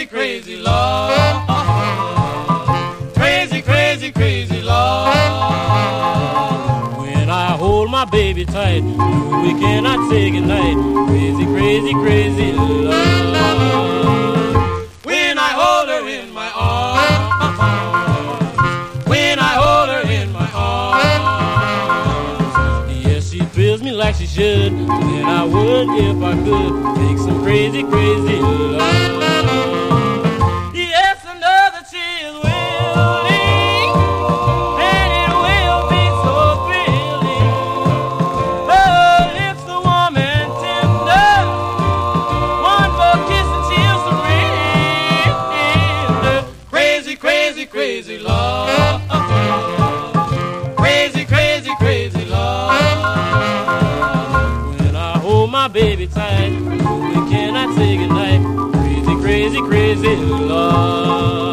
crazy, crazy love. Crazy, crazy, crazy love. When I hold my baby tight, we cannot say goodnight. Crazy, crazy, crazy love. When I hold her in my arms, when I hold her in my arms, yes, she thrills me like she should, and I would if I could make some crazy, crazy love. Yes, another tears willing, and it will be so thrilling. Her lips are warm and tender, one for kiss and tears surrender. crazy, crazy, crazy love. Crazy, crazy, crazy love. When I hold my baby tight, we cannot say goodnight. Crazy, crazy, crazy love.